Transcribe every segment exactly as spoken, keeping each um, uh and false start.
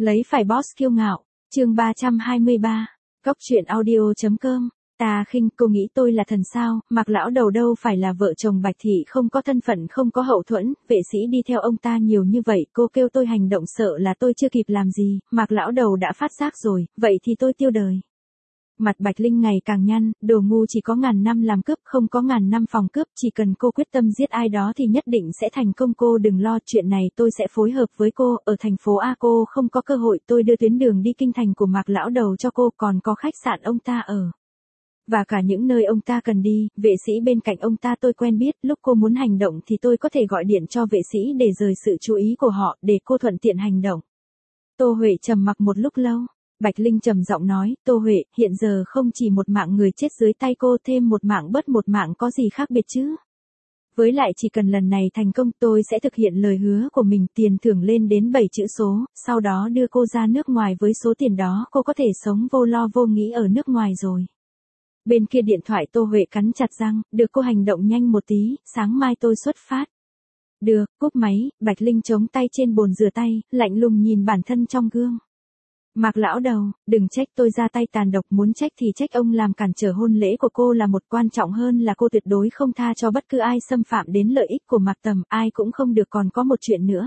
Lấy phải boss kiêu ngạo, chương ba trăm hai mươi ba, Cóc truyện audio.com, ta khinh cô nghĩ tôi là thần sao, Mạc lão đầu đâu phải là vợ chồng Bạch Thị không có thân phận không có hậu thuẫn, vệ sĩ đi theo ông ta nhiều như vậy, cô kêu tôi hành động sợ là tôi chưa kịp làm gì, Mạc lão đầu đã phát giác rồi, vậy thì tôi tiêu đời. Mặt Bạch Linh ngày càng nhăn, đồ ngu chỉ có ngàn năm làm cướp không có ngàn năm phòng cướp, chỉ cần cô quyết tâm giết ai đó thì nhất định sẽ thành công, cô đừng lo, chuyện này tôi sẽ phối hợp với cô, ở thành phố A cô không có cơ hội, tôi đưa tuyến đường đi kinh thành của Mạc lão đầu cho cô, còn có khách sạn ông ta ở. Và cả những nơi ông ta cần đi, vệ sĩ bên cạnh ông ta tôi quen biết, lúc cô muốn hành động thì tôi có thể gọi điện cho vệ sĩ để rời sự chú ý của họ, để cô thuận tiện hành động. Tô Huệ trầm mặc một lúc lâu. Bạch Linh trầm giọng nói, Tô Huệ, hiện giờ không chỉ một mạng người chết dưới tay cô, thêm một mạng bớt một mạng có gì khác biệt chứ? Với lại chỉ cần lần này thành công tôi sẽ thực hiện lời hứa của mình, tiền thưởng lên đến bảy chữ số, sau đó đưa cô ra nước ngoài với số tiền đó cô có thể sống vô lo vô nghĩ ở nước ngoài rồi. Bên kia điện thoại Tô Huệ cắn chặt răng, được cô hành động nhanh một tí, sáng mai tôi xuất phát. Được, cúp máy, Bạch Linh chống tay trên bồn rửa tay, lạnh lùng nhìn bản thân trong gương. Mạc lão đầu, đừng trách tôi ra tay tàn độc, muốn trách thì trách ông làm cản trở hôn lễ của cô là một, quan trọng hơn là cô tuyệt đối không tha cho bất cứ ai xâm phạm đến lợi ích của Mạc Tầm, ai cũng không được, còn có một chuyện nữa.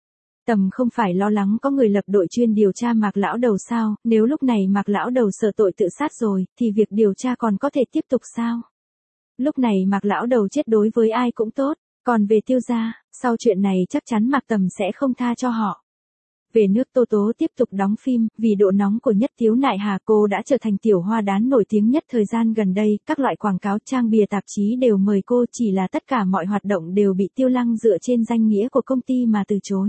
Tầm không phải lo lắng có người lập đội chuyên điều tra Mạc lão đầu sao, nếu lúc này Mạc lão đầu sợ tội tự sát rồi, thì việc điều tra còn có thể tiếp tục sao? Lúc này Mạc lão đầu chết đối với ai cũng tốt, còn về Tiêu gia, sau chuyện này chắc chắn Mạc Tầm sẽ không tha cho họ. Về nước Tô Tố tiếp tục đóng phim, vì độ nóng của Nhất Tiếu Nại Hà cô đã trở thành tiểu hoa đán nổi tiếng nhất thời gian gần đây, các loại quảng cáo trang bìa tạp chí đều mời cô, chỉ là tất cả mọi hoạt động đều bị Tiêu Lăng dựa trên danh nghĩa của công ty mà từ chối.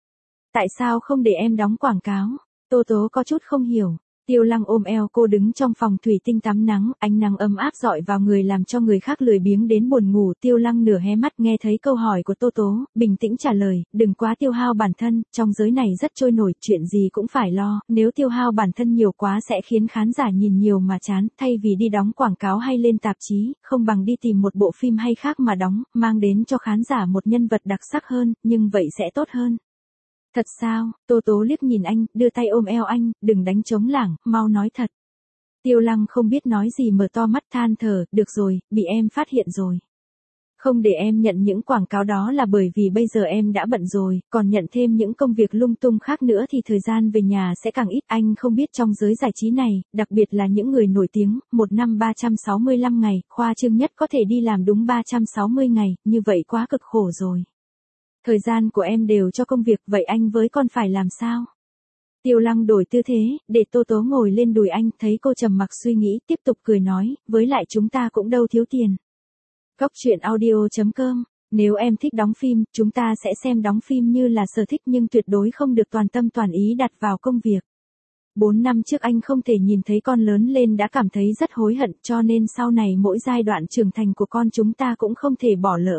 Tại sao không để em đóng quảng cáo? Tô Tố có chút không hiểu. Tiêu Lăng ôm eo cô đứng trong phòng thủy tinh tắm nắng, ánh nắng ấm áp rọi vào người làm cho người khác lười biếng đến buồn ngủ. Tiêu Lăng nửa hé mắt nghe thấy câu hỏi của Tô Tố, bình tĩnh trả lời, đừng quá tiêu hao bản thân, trong giới này rất trôi nổi, chuyện gì cũng phải lo, nếu tiêu hao bản thân nhiều quá sẽ khiến khán giả nhìn nhiều mà chán, thay vì đi đóng quảng cáo hay lên tạp chí, không bằng đi tìm một bộ phim hay khác mà đóng, mang đến cho khán giả một nhân vật đặc sắc hơn, nhưng vậy sẽ tốt hơn. Thật sao? Tô Tố liếc nhìn anh, đưa tay ôm eo anh, đừng đánh trống lảng, mau nói thật. Tiêu Lăng không biết nói gì, mở to mắt than thở, được rồi, bị em phát hiện rồi. Không để em nhận những quảng cáo đó là bởi vì bây giờ em đã bận rồi, còn nhận thêm những công việc lung tung khác nữa thì thời gian về nhà sẽ càng ít. Anh không biết trong giới giải trí này, đặc biệt là những người nổi tiếng, một năm ba trăm sáu mươi lăm ngày, khoa trương nhất có thể đi làm đúng ba trăm sáu mươi ngày, như vậy quá cực khổ rồi. Thời gian của em đều cho công việc, vậy anh với con phải làm sao? Tiêu Lăng đổi tư thế, để Tô Tố ngồi lên đùi anh, thấy cô trầm mặc suy nghĩ, tiếp tục cười nói, với lại chúng ta cũng đâu thiếu tiền. Cóc truyện audio.com, nếu em thích đóng phim, chúng ta sẽ xem đóng phim như là sở thích nhưng tuyệt đối không được toàn tâm toàn ý đặt vào công việc. Bốn năm trước anh không thể nhìn thấy con lớn lên đã cảm thấy rất hối hận, cho nên sau này mỗi giai đoạn trưởng thành của con chúng ta cũng không thể bỏ lỡ.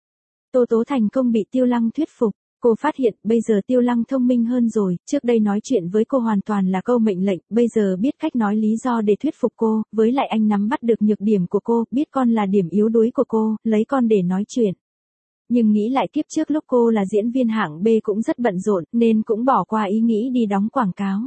Tô Tố thành công bị Tiêu Lăng thuyết phục, cô phát hiện bây giờ Tiêu Lăng thông minh hơn rồi, trước đây nói chuyện với cô hoàn toàn là câu mệnh lệnh, bây giờ biết cách nói lý do để thuyết phục cô, với lại anh nắm bắt được nhược điểm của cô, biết con là điểm yếu đuối của cô, lấy con để nói chuyện. Nhưng nghĩ lại kiếp trước lúc cô là diễn viên hạng B cũng rất bận rộn, nên cũng bỏ qua ý nghĩ đi đóng quảng cáo.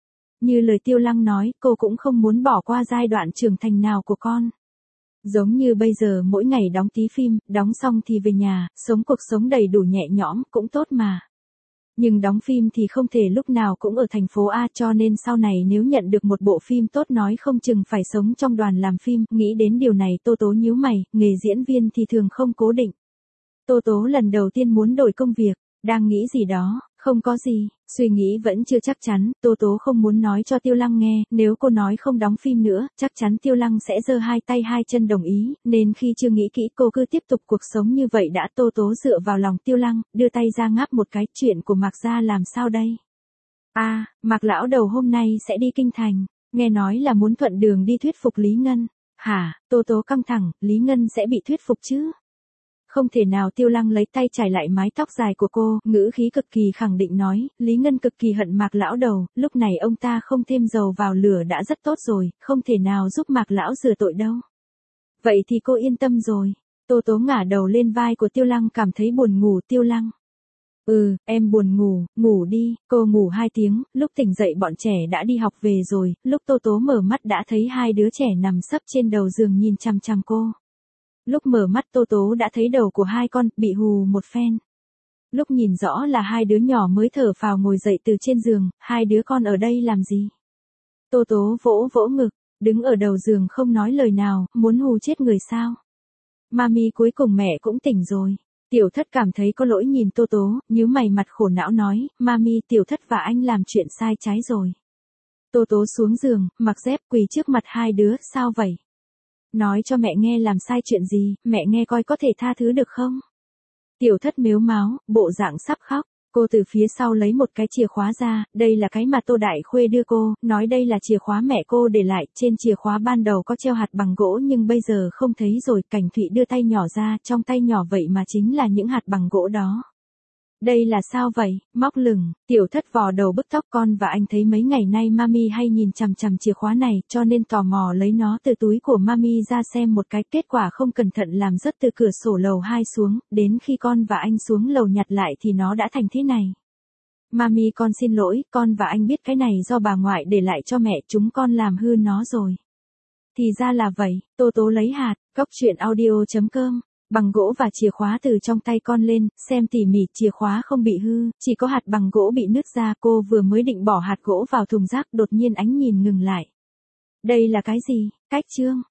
Như lời Tiêu Lăng nói, cô cũng không muốn bỏ qua giai đoạn trưởng thành nào của con. Giống như bây giờ mỗi ngày đóng tí phim, đóng xong thì về nhà, sống cuộc sống đầy đủ nhẹ nhõm, cũng tốt mà. Nhưng đóng phim thì không thể lúc nào cũng ở thành phố A, cho nên sau này nếu nhận được một bộ phim tốt nói không chừng phải sống trong đoàn làm phim, nghĩ đến điều này Tô Tố nhíu mày, nghề diễn viên thì thường không cố định. Tô Tố lần đầu tiên muốn đổi công việc, đang nghĩ gì đó, không có gì, suy nghĩ vẫn chưa chắc chắn, Tô Tố không muốn nói cho Tiêu Lăng nghe, nếu cô nói không đóng phim nữa, chắc chắn Tiêu Lăng sẽ giơ hai tay hai chân đồng ý, nên khi chưa nghĩ kỹ cô cứ tiếp tục cuộc sống như vậy đã. Tô Tố dựa vào lòng Tiêu Lăng, đưa tay ra ngáp một cái, chuyện của Mạc gia làm sao đây? À, Mạc lão đầu hôm nay sẽ đi kinh thành, nghe nói là muốn thuận đường đi thuyết phục Lý Ngân. Hả? Tô Tố căng thẳng, Lý Ngân sẽ bị thuyết phục chứ? Không thể nào. Tiêu Lăng lấy tay chải lại mái tóc dài của cô, ngữ khí cực kỳ khẳng định nói, Lý Ngân cực kỳ hận Mạc lão đầu, lúc này ông ta không thêm dầu vào lửa đã rất tốt rồi, không thể nào giúp Mạc lão rửa tội đâu. Vậy thì cô yên tâm rồi. Tô Tố ngả đầu lên vai của Tiêu Lăng, cảm thấy buồn ngủ. Tiêu Lăng, Ừ, em buồn ngủ, ngủ đi, cô ngủ hai tiếng, lúc tỉnh dậy bọn trẻ đã đi học về rồi, lúc Tô Tố mở mắt đã thấy hai đứa trẻ nằm sấp trên đầu giường nhìn chằm chằm cô. Lúc mở mắt Tô Tố đã thấy đầu của hai con, bị hù một phen. Lúc nhìn rõ là hai đứa nhỏ mới thở phào ngồi dậy từ trên giường, hai đứa con ở đây làm gì? Tô Tố vỗ vỗ ngực, đứng ở đầu giường không nói lời nào, muốn hù chết người sao? Mami cuối cùng mẹ cũng tỉnh rồi. Tiểu thất cảm thấy có lỗi nhìn Tô Tố, nhíu mày mặt khổ não nói, Mami tiểu thất và anh làm chuyện sai trái rồi. Tô Tố xuống giường, mặc dép quỳ trước mặt hai đứa, sao vậy? Nói cho mẹ nghe làm sai chuyện gì, mẹ nghe coi có thể tha thứ được không? Tiểu thất mếu máo, bộ dạng sắp khóc. Cô từ phía sau lấy một cái chìa khóa ra, đây là cái mà Tô Đại Khuê đưa cô, nói đây là chìa khóa mẹ cô để lại, trên chìa khóa ban đầu có treo hạt bằng gỗ nhưng bây giờ không thấy rồi, Cảnh Thụy đưa tay nhỏ ra, trong tay nhỏ vậy mà chính là những hạt bằng gỗ đó. Đây là sao vậy, móc lửng, tiểu thất vò đầu bứt tóc con và anh thấy mấy ngày nay Mami hay nhìn chằm chằm chìa khóa này cho nên tò mò lấy nó từ túi của Mami ra xem một cái, kết quả không cẩn thận làm rớt từ cửa sổ lầu hai xuống, đến khi con và anh xuống lầu nhặt lại thì nó đã thành thế này. Mami con xin lỗi, con và anh biết cái này do bà ngoại để lại cho mẹ, chúng con làm hư nó rồi. Thì ra là vậy, Tô Tố lấy hạt, cóc truyện audio chấm com. Bằng gỗ và chìa khóa từ trong tay con lên, xem tỉ mỉ, chìa khóa không bị hư, chỉ có hạt bằng gỗ bị nứt ra, cô vừa mới định bỏ hạt gỗ vào thùng rác, đột nhiên ánh nhìn ngừng lại. Đây là cái gì, cách chương?